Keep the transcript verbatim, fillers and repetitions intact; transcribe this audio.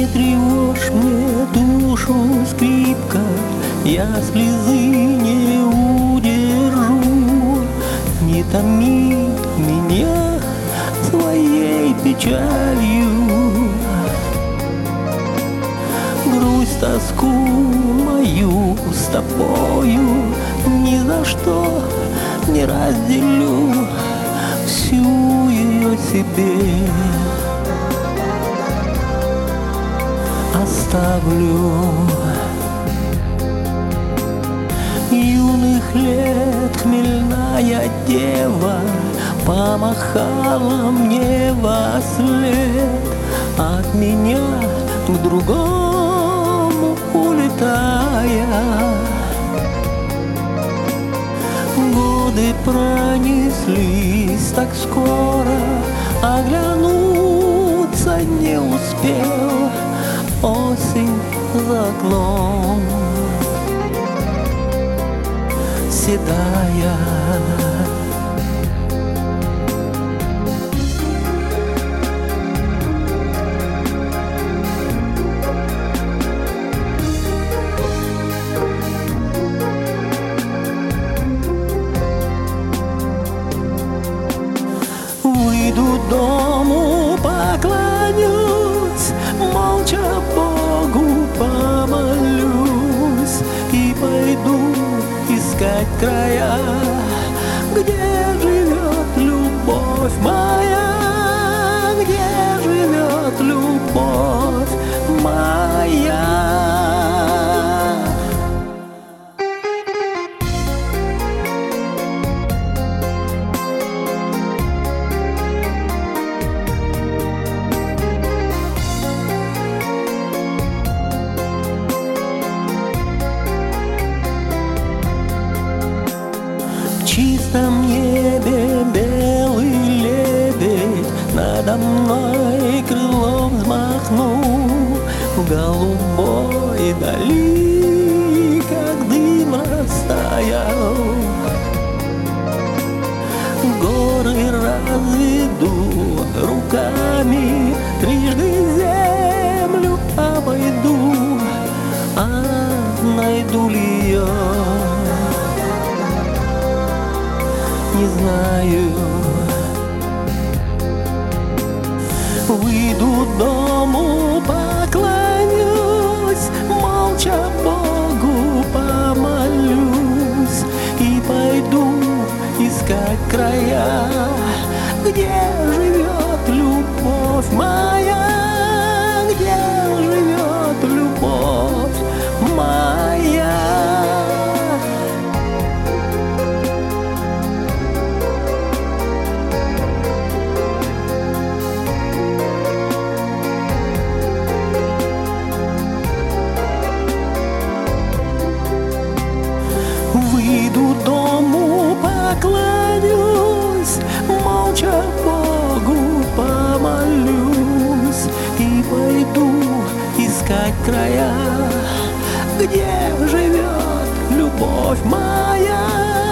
Не тревожь мне душу, скрипка, я слезы не удержу. Не томи меня своей печалью, грусть, тоску мою с тобою ни за что не разделю, всю ее себе оставлю. Юных лет хмельная дева помахала мне во след, от меня к другому улетая. Годы пронеслись так скоро, оглянуться не успел. Осень за окном седая. Выйду дому, поклонюсь, молча Богу помолюсь и пойду искать края, где живет любовь моя, где живет любовь моя. В чистом небе белый лебедь надо мной крылом взмахнул, в голубой дали, как дым растаял. Горы разведу руками, трижды землю обойду, а найду ли ее, не знаю. Выйду дому, поклонюсь, молча Богу помолюсь и пойду искать края, где живет любовь моя, где живет любовь моя. Выйду дому, поклонюсь, молча Богу помолюсь и пойду искать края, где живет любовь моя.